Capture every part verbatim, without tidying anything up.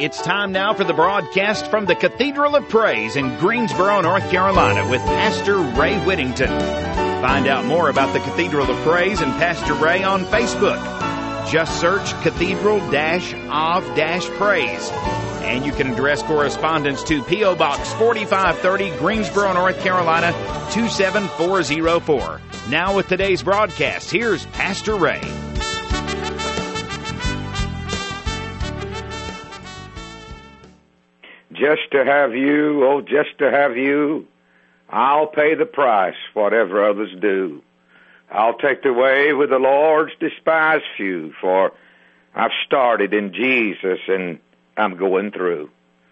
It's time now for the broadcast from the Cathedral of Praise in Greensboro, North Carolina with Pastor Ray Whittington. Find out more about the Cathedral of Praise and Pastor Ray on Facebook. Just search Cathedral-of-Praise. And you can address correspondence to P O. Box forty-five thirty, Greensboro, North Carolina, two seven four zero four. Now with today's broadcast, here's Pastor Ray. Just to have you, oh, just to have you, I'll pay the price, whatever others do. I'll take the way with the Lord's despised few, for I've started in Jesus and I'm going through.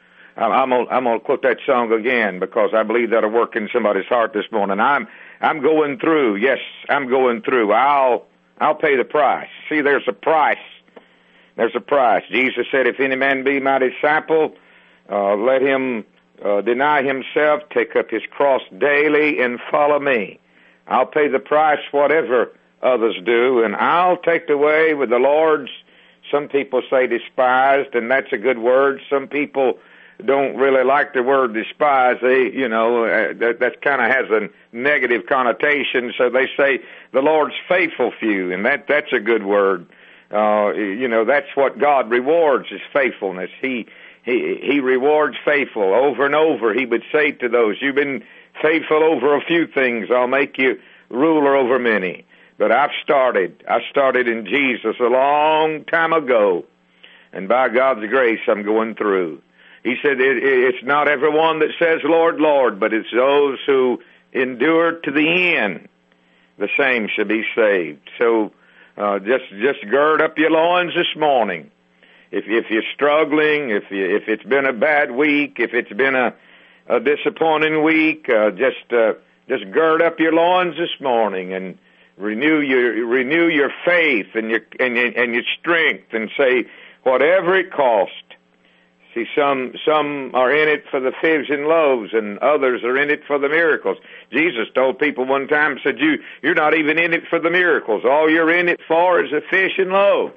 I'm going I'm to quote that song again because I believe that'll work in somebody's heart this morning. I'm I'm going through. Yes, I'm going through. I'll I'll pay the price. See, there's a price. There's a price. Jesus said, if any man be my disciple, Uh, let him uh, deny himself, take up his cross daily, and follow me. I'll pay the price whatever others do, and I'll take the way with the Lord's, some people say despised, and that's a good word. Some people don't really like the word despise. They, you know, uh, that, that kind of has a negative connotation, so they say the Lord's faithful few, and that that's a good word. Uh, you know, that's what God rewards, is faithfulness. He He, he rewards faithful. Over and over, he would say to those, you've been faithful over a few things, I'll make you ruler over many. But I've started. I started in Jesus a long time ago. And by God's grace, I'm going through. He said, it, it, it's not everyone that says, Lord, Lord, but it's those who endure to the end. The same shall be saved. So uh, just just gird up your loins this morning. If if you're struggling, if you, if it's been a bad week, if it's been a, a disappointing week, uh, just uh, just gird up your loins this morning and renew your renew your faith and your and your, and your strength, and say, whatever it costs. See, some some are in it for the fish and loaves, and others are in it for the miracles. Jesus told people one time, said, "You you're not even in it for the miracles. All you're in it for is the fish and loaves."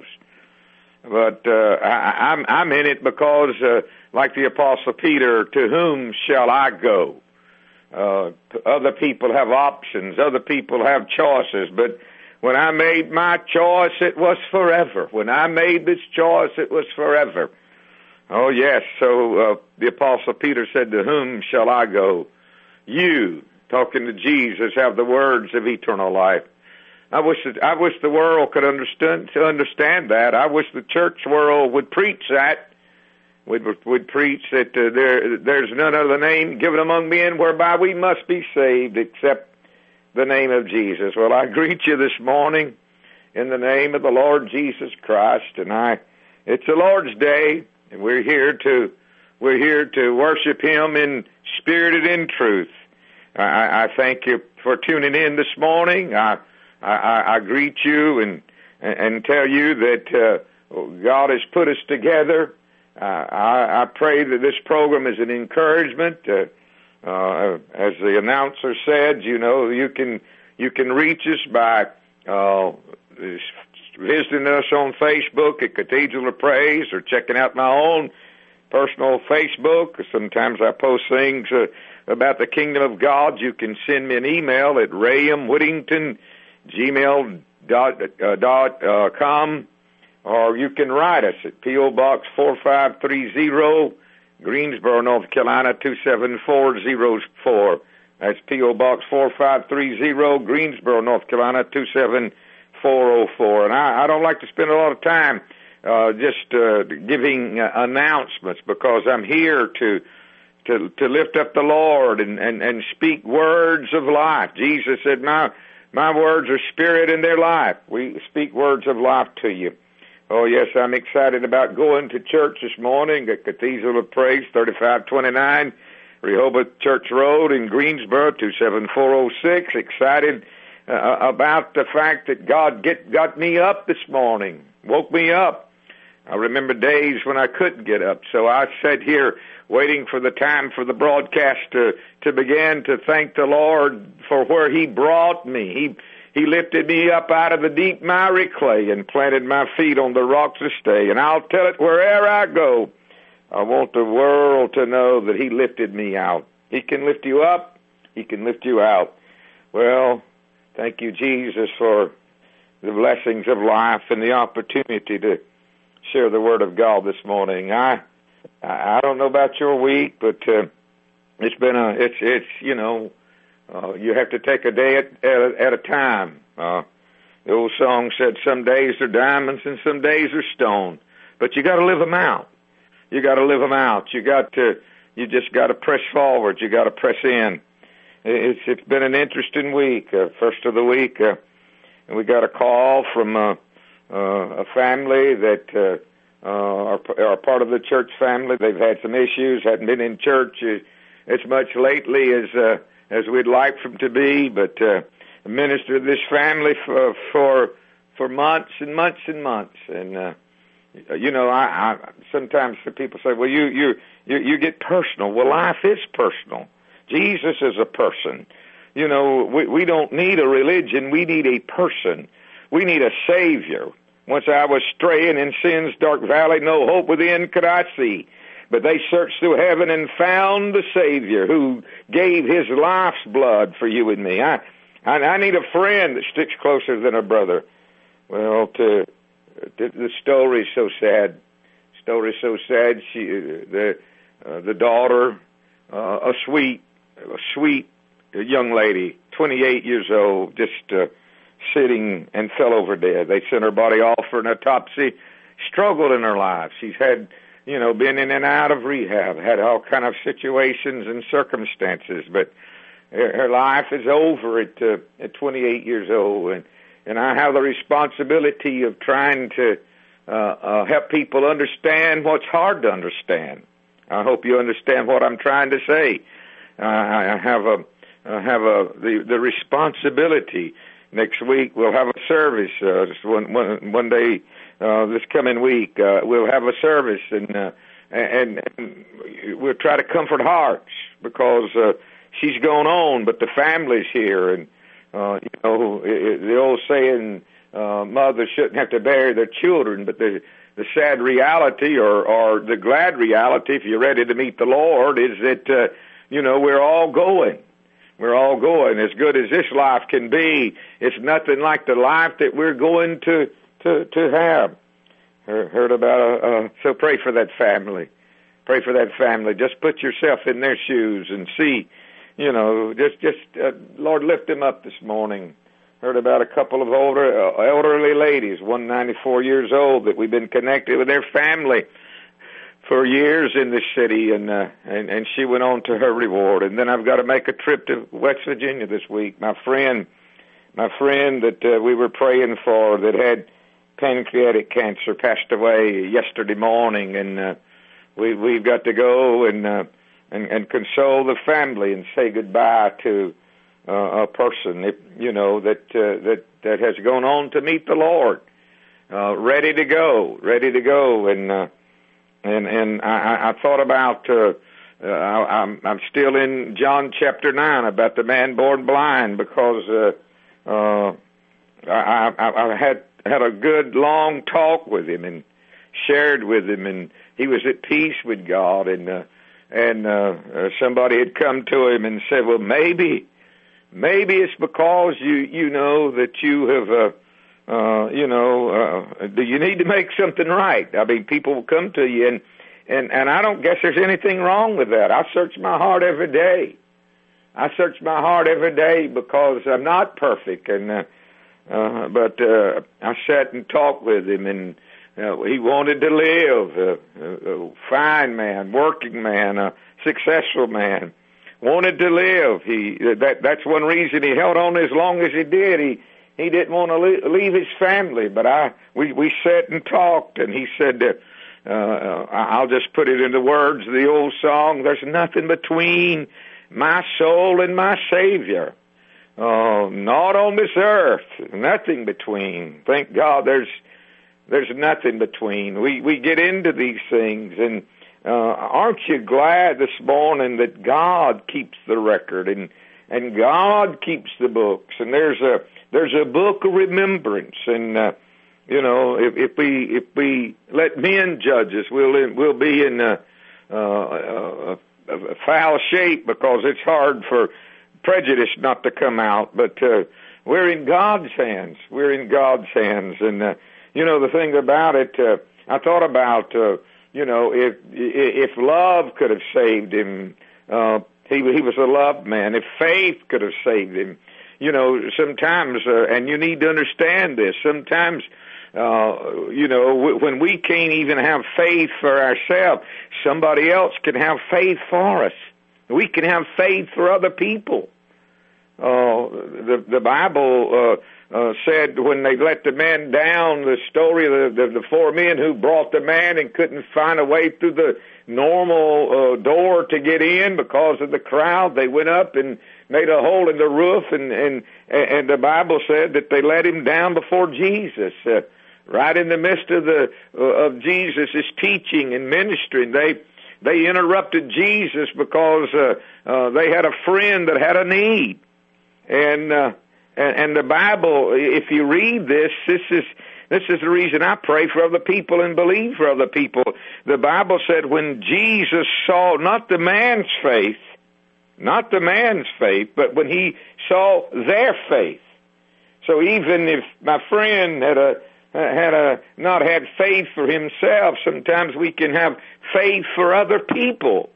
But uh, I, I'm I'm in it because, uh, like the Apostle Peter, to whom shall I go? Uh, other people have options. Other people have choices. But when I made my choice, it was forever. When I made this choice, it was forever. Oh, yes. So uh, the Apostle Peter said, to whom shall I go? You, talking to Jesus, have the words of eternal life. I wish that, I wish the world could understand to understand that. I wish the church world would preach that. Would would preach that uh, there there's none other name given among men whereby we must be saved except the name of Jesus. Well, I greet you this morning in the name of the Lord Jesus Christ, and I it's the Lord's day, and we're here to we're here to worship Him in spirit and in truth. I, I thank you for tuning in this morning. I I, I greet you and and tell you that uh, God has put us together. Uh, I, I pray that this program is an encouragement. Uh, uh, as the announcer said, you know, you can you can reach us by uh, visiting us on Facebook at Cathedral of Praise, or checking out my own personal Facebook. Sometimes I post things uh, about the kingdom of God. You can send me an email at Rayham Whittington gmail dot com, or you can write us at P O. Box four five three zero, Greensboro, North Carolina, two seven four zero four. That's P O. Box four five three zero, Greensboro, North Carolina, two seven four zero four. And I, I don't like to spend a lot of time uh, just uh, giving uh, announcements, because I'm here to to to lift up the Lord and, and, and speak words of life. Jesus said, my My words are spirit in their life. We speak words of life to you. Oh, yes, I'm excited about going to church this morning at Cathedral of Praise, thirty-five twenty-nine Rehoboth Church Road in Greensboro, two seven four zero six. Excited uh, about the fact that God get, got me up this morning, woke me up. I remember days when I couldn't get up, so I sat here waiting for the time for the broadcast to, to begin, to thank the Lord for where He brought me. He He lifted me up out of the deep miry clay and planted my feet on the rocks to stay. And I'll tell it wherever I go, I want the world to know that He lifted me out. He can lift you up. He can lift you out. Well, thank you, Jesus, for the blessings of life and the opportunity to share the Word of God this morning. I I don't know about your week, but uh, it's been a it's it's you know uh, you have to take a day at at, at a time. Uh, the old song said, "Some days are diamonds and some days are stone," but you got to live them out. You got to live them out. You got to. You just got to press forward. You got to press in. It's it's been an interesting week. Uh, first of the week, uh, and we got a call from uh, uh, a family that uh, uh, are, are part of the church family. They've had some issues. Hadn't been in church as much lately as uh, as we'd like them to be. But uh, I ministered to this family for for for months and months and months. And uh, you know, I, I sometimes people say, "Well, you you you you get personal." Well, life is personal. Jesus is a person. You know, we, we don't need a religion. We need a person. We need a Savior. Once I was straying in sin's dark valley, no hope within could I see. But they searched through heaven and found the Savior who gave His life's blood for you and me. I, I, I need a friend that sticks closer than a brother. Well, to, to the story's so sad. Story's so sad. She, the, uh, the daughter, uh, a sweet, a sweet young lady, twenty-eight years old, just uh, sitting and fell over dead. They sent her body off for an autopsy. Struggled in her life. She's had, you know, been in and out of rehab, had all kind of situations and circumstances, but her life is over at uh, at twenty-eight years old, and and I have the responsibility of trying to uh, uh, help people understand what's hard to understand. I hope you understand what I'm trying to say. Uh, I have a, I have a the the responsibility. Next week we'll have a service. Uh, just one one one day uh, this coming week uh, we'll have a service, and uh, and, and we'll try to comfort hearts because uh, she's gone on, but the family's here, and uh, you know it, it, the old saying, uh, mothers shouldn't have to bury their children, but the the sad reality, or or the glad reality, if you're ready to meet the Lord, is that. Uh, You know, we're all going. We're all going. As good as this life can be, it's nothing like the life that we're going to to, to have. Heard about a, uh, so pray for that family. Pray for that family. Just put yourself in their shoes and see, you know, just, just uh, Lord, lift them up this morning. Heard about a couple of older, uh, elderly ladies, one ninety-four years old, that we've been connected with their family for years in this city, and, uh, and and she went on to her reward. And then I've got to make a trip to West Virginia this week. My friend, my friend that uh, we were praying for that had pancreatic cancer passed away yesterday morning, and uh, we we've got to go and uh, and and console the family and say goodbye to uh, a person, if, you know, that uh, that that has gone on to meet the Lord, uh, ready to go, ready to go, and. Uh, And and I, I thought about uh, uh, I, I'm I'm still in John chapter nine about the man born blind, because uh, uh, I, I, I had had a good long talk with him and shared with him, and he was at peace with God, and uh, and uh, uh, somebody had come to him and said, well, maybe maybe it's because you you know that you have. Uh, Uh, you know, uh, do you need to make something right? I mean, people will come to you, and, and, and I don't guess there's anything wrong with that. I search my heart every day. I search my heart every day because I'm not perfect, and uh, uh, but uh, I sat and talked with him, and uh, he wanted to live. Uh, a, a fine man, working man, a successful man, wanted to live. He that that's one reason he held on as long as he did. He He didn't want to leave his family, but I we we sat and talked, and he said, uh, uh, "I'll just put it in the words of the old song: there's nothing between my soul and my Savior, uh, not on this earth, nothing between. Thank God, there's there's nothing between. We we get into these things, and uh, aren't you glad this morning that God keeps the record and and God keeps the books, and there's a There's a book of remembrance, and uh, you know, if, if we if we let men judge us, we'll we'll be in uh, uh, a, a foul shape because it's hard for prejudice not to come out. But uh, we're in God's hands. We're in God's hands. And, uh, you know, the thing about it, uh, I thought about, uh, you know, if if love could have saved him, uh, he, he was a loved man. If faith could have saved him, you know, sometimes, uh, and you need to understand this, sometimes, uh, you know, w- when we can't even have faith for ourselves, somebody else can have faith for us. We can have faith for other people. Uh, the, the Bible, uh, uh, said when they let the man down, the story of the, the, the four men who brought the man and couldn't find a way through the normal, uh, door to get in because of the crowd, they went up and made a hole in the roof, and, and, and the Bible said that they let him down before Jesus, uh, right in the midst of the, uh, of Jesus' teaching and ministry. They, they interrupted Jesus because, uh, uh, they had a friend that had a need. And, uh, and, and the Bible, if you read this, this is, this is the reason I pray for other people and believe for other people. The Bible said when Jesus saw not the man's faith, not the man's faith, but when he saw their faith. So even if my friend had a, had a, not had faith for himself, sometimes we can have faith for other people.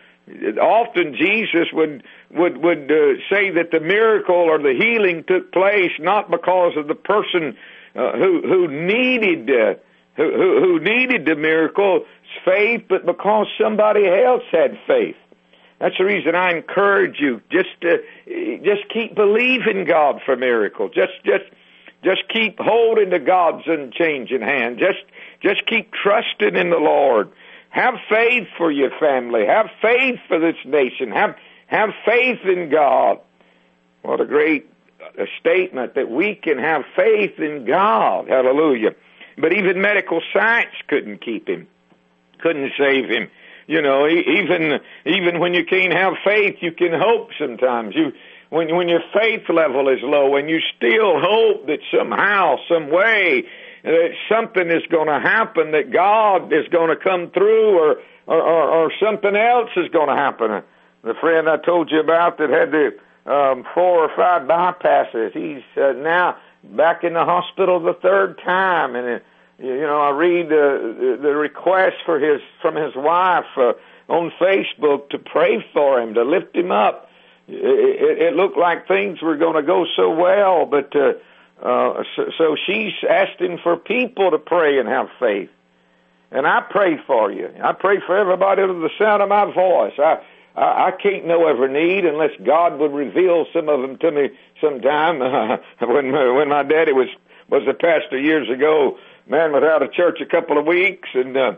Often Jesus would would would uh, say that the miracle or the healing took place not because of the person uh, who who needed uh, who, who who needed the miracle's faith, but because somebody else had faith. That's the reason I encourage you just to just keep believing God for miracles. Just just just keep holding to God's unchanging hand. Just just keep trusting in the Lord. Have faith for your family. Have faith for this nation. Have have faith in God. What a great uh, statement that we can have faith in God. Hallelujah. But even medical science couldn't keep him. Couldn't save him. You know, even even when you can't have faith, you can hope sometimes. You when when your faith level is low and you still hope that somehow, some way, that something is going to happen, that God is going to come through, or, or, or, or something else is going to happen. The friend I told you about that had the um, four or five bypasses, he's uh, now back in the hospital the third time. And, uh, you know, I read uh, the request for his from his wife uh, on Facebook to pray for him, to lift him up. It, it, it looked like things were going to go so well, but... Uh, Uh, so, so she's asking for people to pray and have faith. And I pray for you. I pray for everybody under the sound of my voice. I, I, I can't know every need unless God would reveal some of them to me sometime. Uh, when, when my daddy was, was a pastor years ago, man was out of church a couple of weeks and, uh,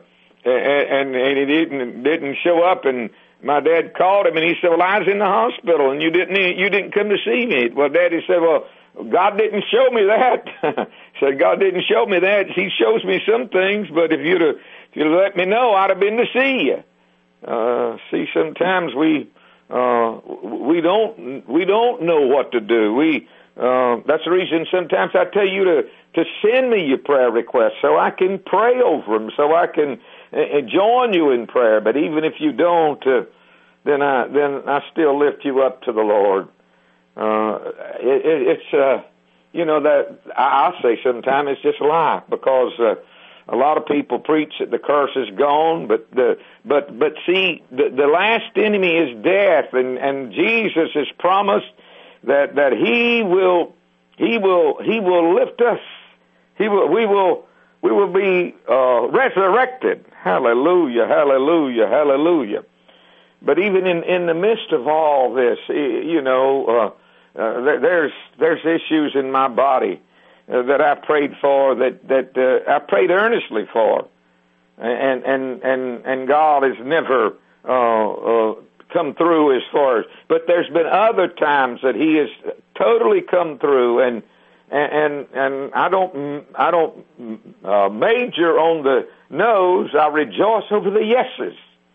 and, and he didn't, didn't show up, and my dad called him and he said, well, I was in the hospital and you didn't, you didn't come to see me. Well, Daddy said, well, God didn't show me that. Said, God didn't show me that. He shows me some things, but if you'd have, if you'd have let me know, I'd have been to see you. Uh, see, sometimes we, uh, we don't, we don't know what to do. We, uh, that's the reason sometimes I tell you to, to send me your prayer requests so I can pray over them, so I can uh, join you in prayer. But even if you don't, uh, then I, then I still lift you up to the Lord. Uh, it, it, it's, uh, you know, that I, I say sometimes it's just a lie, because, uh, a lot of people preach that the curse is gone, but the, but, but see, the, the last enemy is death, and, and Jesus has promised that, that he will, he will, he will lift us. He will, we will, we will be, uh, resurrected. Hallelujah, hallelujah, hallelujah. But even in, in the midst of all this, you know, uh, Uh, there's there's issues in my body uh, that I prayed for, that that uh, I prayed earnestly for, and and and and God has never uh, uh, come through as far as. But there's been other times that He has totally come through, and and and I don't I don't uh, major on the no's. I rejoice over the yeses.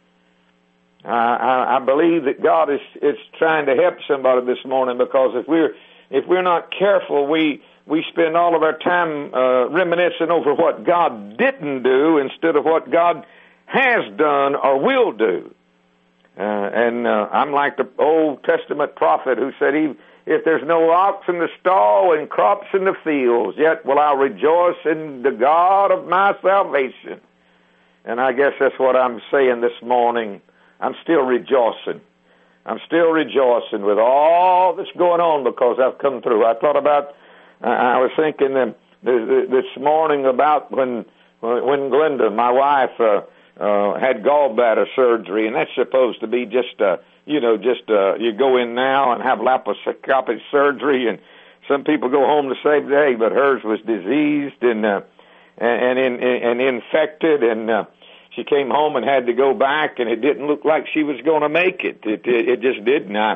I, I believe that God is, is trying to help somebody this morning, because if we're if we're not careful, we we spend all of our time uh, reminiscing over what God didn't do instead of what God has done or will do. Uh, and uh, I'm like the Old Testament prophet who said, he, if there's no ox in the stall and crops in the fields, yet will I rejoice in the God of my salvation. And I guess that's what I'm saying this morning. I'm still rejoicing. I'm still rejoicing with all that's going on because I've come through. I thought about, uh, I was thinking uh, this morning about when when Glenda, my wife, uh, uh, had gallbladder surgery, and that's supposed to be just, uh, you know, just uh, you go in now and have laparoscopic surgery, and some people go home the same day, but hers was diseased and uh, and, and, and infected, and uh, she came home and had to go back, and it didn't look like she was going to make it. It, it. it just didn't. I,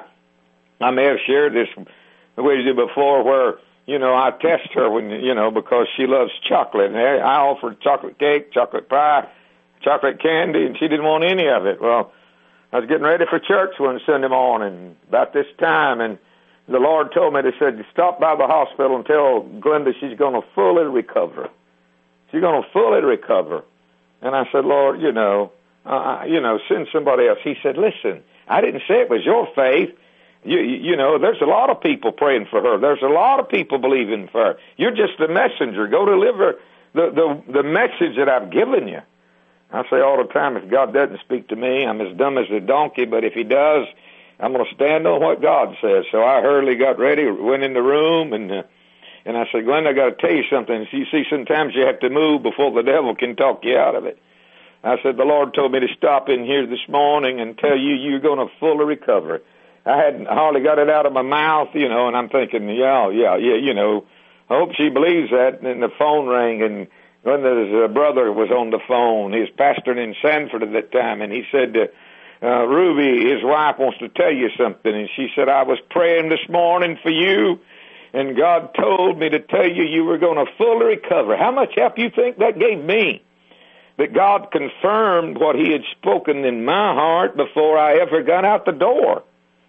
I may have shared this with you before where, you know, I test her when, you know, because she loves chocolate. And I offered chocolate cake, chocolate pie, chocolate candy, and she didn't want any of it. Well, I was getting ready for church one Sunday morning about this time, and the Lord told me, they said, stop by the hospital and tell Glenda she's going to fully recover. She's going to fully recover. And I said, Lord, you know, uh, you know, send somebody else. He said, listen, I didn't say it was your faith. You, you know, there's a lot of people praying for her. There's a lot of people believing for her. You're just the messenger. Go deliver the, the, the message that I've given you. I say all the time, if God doesn't speak to me, I'm as dumb as a donkey, but if he does, I'm going to stand on what God says. So I hurriedly got ready, went in the room, and uh, and I said, Glenn, I got to tell you something. You see, sometimes you have to move before the devil can talk you out of it. I said, the Lord told me to stop in here this morning and tell you you're going to fully recover. I hadn't hardly got it out of my mouth, you know, and I'm thinking, yeah, yeah, yeah, you know, I hope she believes that. And then the phone rang, and Glenda's uh, brother was on the phone. He was pastoring in Sanford at that time, and he said, uh, uh, Ruby, his wife, wants to tell you something. And she said, I was praying this morning for you, and God told me to tell you you were going to fully recover. How much help you think that gave me? That God confirmed what he had spoken in my heart before I ever got out the door.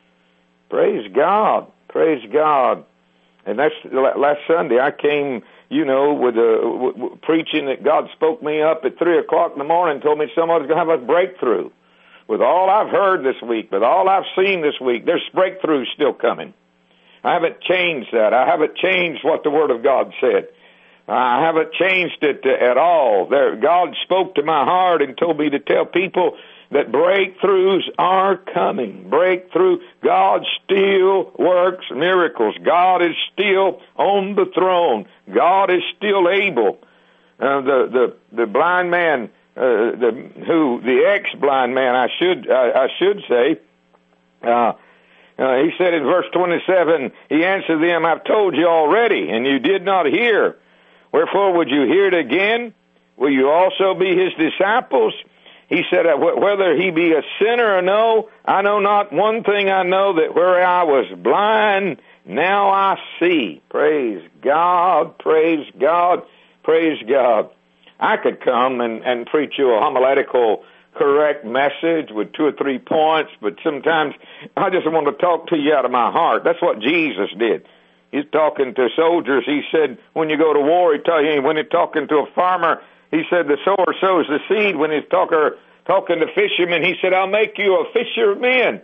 Praise God. Praise God. And that's last Sunday I came, you know, with a w- w- preaching that God spoke me up at three o'clock in the morning and told me somebody's going to have a breakthrough. With all I've heard this week, with all I've seen this week, there's breakthroughs still coming. I haven't changed that. I haven't changed what the Word of God said. I haven't changed it at all. There, God spoke to my heart and told me to tell people that breakthroughs are coming. Breakthrough. God still works miracles. God is still on the throne. God is still able. Uh, the the the blind man, uh, the who the ex-blind man, I should I, I should say. Uh, uh, he said in verse twenty-seven, he answered them, I've told you already, and you did not hear. Wherefore would you hear it again? Will you also be his disciples? He said, whether he be a sinner or no, I know not. One thing I know, that where I was blind, now I see. Praise God, praise God, praise God. I could come and, and preach you a homiletical correct message with two or three points, but sometimes I just want to talk to you out of my heart. That's what Jesus did. He's talking to soldiers. He said, when you go to war, he tell you, when he's talking to a farmer, he said, the sower sows the seed. When he's talker, talking to fishermen, he said, I'll make you a fisher of men.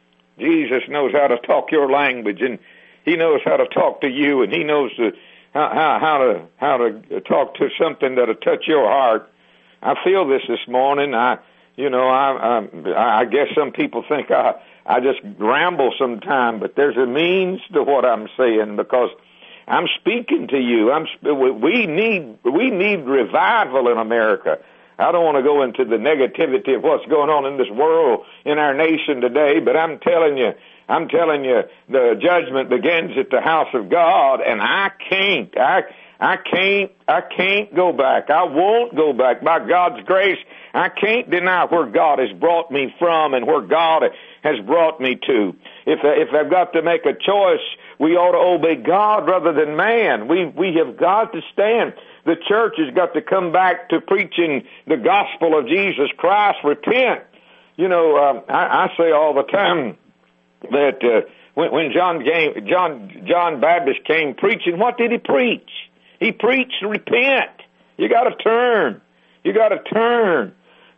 Jesus knows how to talk your language, and he knows how to talk to you, and he knows to, how, how, how to how to talk to something that'll touch your heart. I feel this this morning. I, you know, I, I, I guess some people think I, I just ramble sometime, but there's a means to what I'm saying, because I'm speaking to you. I'm, we need, we need revival in America. I don't want to go into the negativity of what's going on in this world, in our nation today, but I'm telling you, I'm telling you, the judgment begins at the house of God, and I can't, I, I can't, I can't go back. I won't go back. By God's grace, I can't deny where God has brought me from and where God has brought me to. If, if I've got to make a choice, we ought to obey God rather than man. We, we have got to stand. The church has got to come back to preaching the gospel of Jesus Christ. Repent. You know, um, I, I say all the time that uh, when, when John came, John John Baptist came preaching, what did he preach? He preached repent. You got to turn. You got to turn.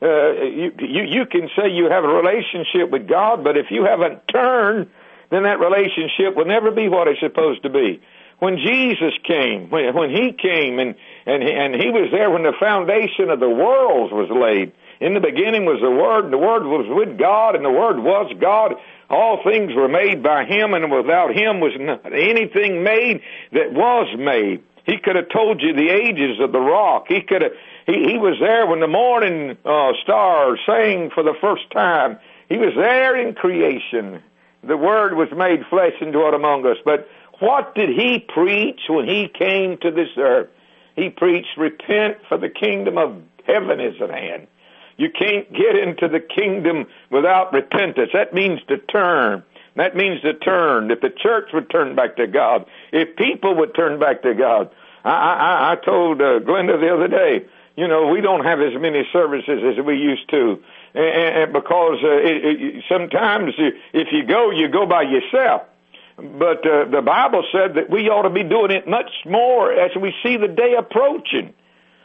Uh, you, you, you can say you have a relationship with God, but if you haven't turned, then that relationship will never be what it's supposed to be. When Jesus came, when, when He came, and, and, and He was there when the foundation of the world was laid. In the beginning was the Word, and the Word was with God, and the Word was God. All things were made by Him, and without Him was not anything made that was made. He could have told you the ages of the rock. He could have, he, he was there when the morning uh, stars sang for the first time. He was there in creation. The Word was made flesh and dwelt among us. But what did He preach when He came to this earth? He preached, repent, for the kingdom of heaven is at hand. You can't get into the kingdom without repentance. That means to turn. That means to turn. If the church would turn back to God, if people would turn back to God. I, I, I told uh, Glenda the other day, you know, we don't have as many services as we used to. And, and because uh, it, it, sometimes if you go, you go by yourself. But uh, the Bible said that we ought to be doing it much more as we see the day approaching.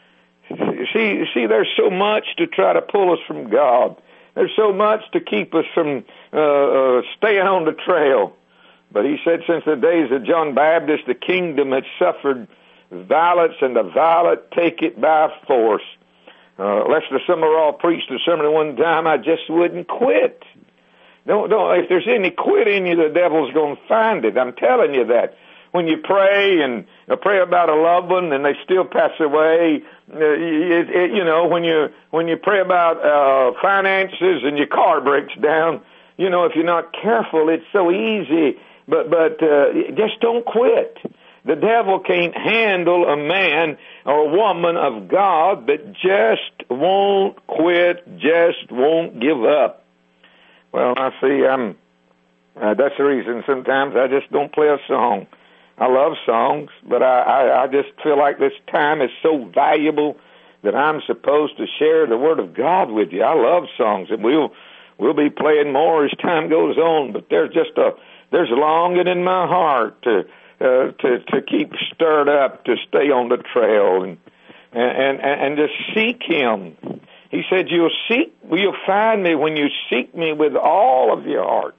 See, see, there's so much to try to pull us from God. There's so much to keep us from uh, uh, staying on the trail. But He said since the days of John Baptist, the kingdom had suffered violence, and the violent take it by force. Uh, Lester Summerall preached a sermon one time, I just wouldn't quit. Don't, don't, if there's any quit in you, the devil's going to find it. I'm telling you that. When you pray and uh, pray about a loved one and they still pass away, uh, it, it, you know, when you when you pray about uh, finances and your car breaks down, you know, if you're not careful, it's so easy. But but uh, just don't quit. The devil can't handle a man or a woman of God that just won't quit, just won't give up. Well, I see. I'm. Uh, that's the reason sometimes I just don't play a song. I love songs, but I, I, I just feel like this time is so valuable that I'm supposed to share the Word of God with you. I love songs, and we'll we'll be playing more as time goes on. But there's just a there's a longing in my heart to uh, to to keep stirred up, to stay on the trail and and and, and to seek Him. He said, "You'll seek, you'll find me when you seek me with all of your heart."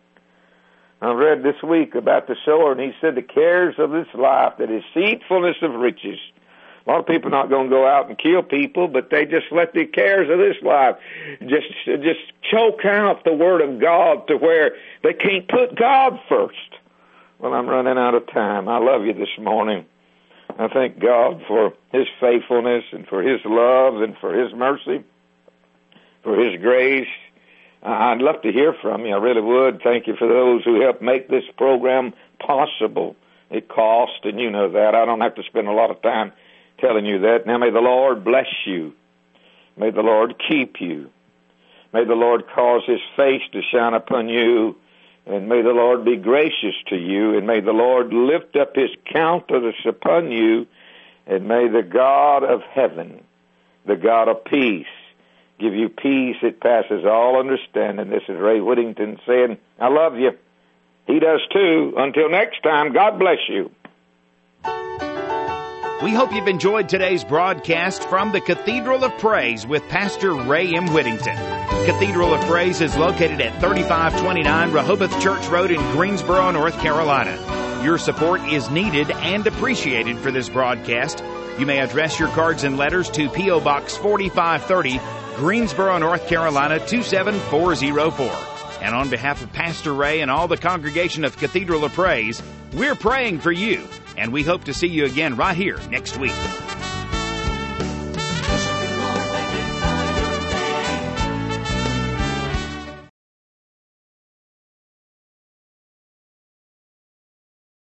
I read this week about the sower, and he said the cares of this life, the deceitfulness of riches. A lot of people are not going to go out and kill people, but they just let the cares of this life just just choke out the Word of God to where they can't put God first. Well, I'm running out of time. I love you this morning. I thank God for His faithfulness and for His love and for His mercy, for His grace. I'd love to hear from you. I really would. Thank you for those who helped make this program possible. It cost, and you know that. I don't have to spend a lot of time telling you that. Now may the Lord bless you. May the Lord keep you. May the Lord cause His face to shine upon you, and may the Lord be gracious to you, and may the Lord lift up His countenance upon you, and may the God of heaven, the God of peace, give you peace that passes all understanding. This is Ray Whittington saying, I love you. He does too. Until next time, God bless you. We hope you've enjoyed today's broadcast from the Cathedral of Praise with Pastor Ray M. Whittington. Cathedral of Praise is located at thirty-five twenty-nine Rehoboth Church Road in Greensboro, North Carolina. Your support is needed and appreciated for this broadcast. You may address your cards and letters to P O. Box forty-five thirty, Greensboro, North Carolina, two seven four zero four. And on behalf of Pastor Ray and all the congregation of Cathedral of Praise, we're praying for you, and we hope to see you again right here next week.